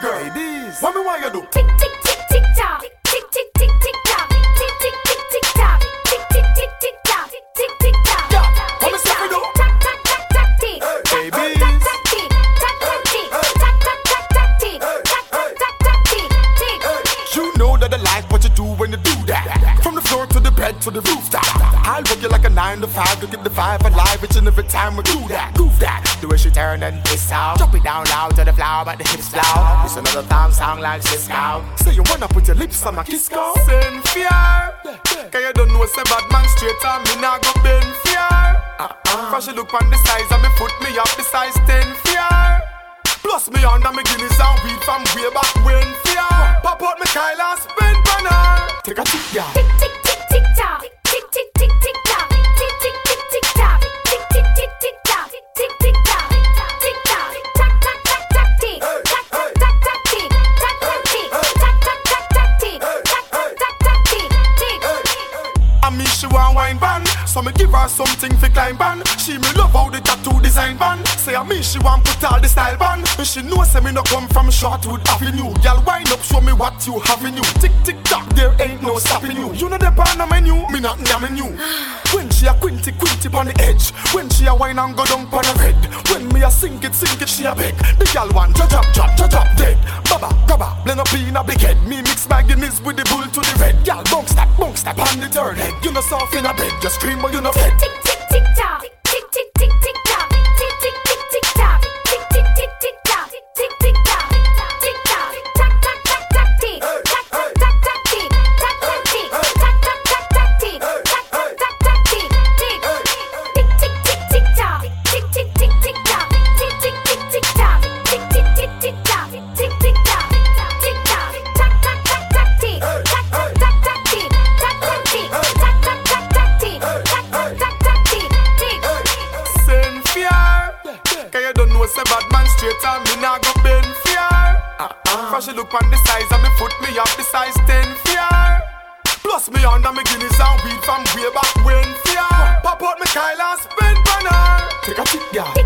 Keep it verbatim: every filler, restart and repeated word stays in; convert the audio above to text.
girl. Ladies, what me want you do? Tick tick tick tick tock. Tick tick tick tick tock. Tick tick tick tick tock. Tick tick tick tick tock. Tick tick tock. Yeah, what me say we do? Tack tack tack tack tick. Baby. Tack tack tick. Tack tack tick. Tack tack tack tack tick. Tack tack tack tack tick. Tick. You know that I like what you do when you do that. From the floor to the bed to the rooftop. I'll work you like a nine to five to keep the five alive each and every time we do that. Goof that. The way she turn and piss out. Drop it down loud to the floor but the hips loud. It's another time song like Cisco. Say you wanna put your lips on my kiss go. Send fear. Cause you don't know say bad man straight on me now go bend fear. Uh-uh. Cause she look on the size and me foot me up the size ten fear. Plus me under me Guinness and weed from way back when fear. Pop out me Kyle and spin banner. Take a tick, yeah. Tick tick tick tick tock. Tick tick tick tick tock. Tick tick tick tick tock. Tick tick tick tick tock. Tick tick tock. Tick tock. Tack tack tack tack tick. Tack tack tack tack tick. Tack tack tick. Tack tack tack tack tick. Tack tack tack tack tick. Tick. I mean she want wine band, so me give her something for climb band. She me love how the tattoo design band. Say I mean she want put all the style band. But she know say me no come from Shortwood Avenue. Y'all wind up show me what you have in you. Tick tick tock, there ain't no stopping you. You know the pan on menu, me not namming you. When she a quinty quinty on the edge, when she a wine and go down on the red, when me a sink it sink it she a beg. The gal want drop drop drop drop drop dead. Baba grabba blend up in a big head. Me mix my Guinness with the bull to the red. Gal bounce that bounce that on the third head. You know soft in a bed, just scream but you know fed. Tick tick tick tock. Tick tick tick tick tock. Tick tick tick tick tock. Tick tick tick tick tock. Tick tick tock. Tick tock. Tack tack tack tack tick. Tack tack tack tack tick. Tack tack tick. Tack tack tack tack tick. Tack tack tack tack tick. Tick. Tick tick tick tick tock. Tick tick tick tick tock. Tick tick tick tick tock. Tick tick tick tick tock. Tick tick tock. Tick tock. Tack tack tack tack tick. Tack tack tack tack tick. Tack tack tick. Tack tack tack tack tick. Tack tack tack tack tick. Tick. Send fear. Cause you don't know say bad man straight on me now go bend fear. Uh-uh. Cause she look on the size and me foot me up the size ten fear. Plus me under me Guinness and weed from way back when fear. Pop out me Kyle and spin banner. Take a tip, yeah.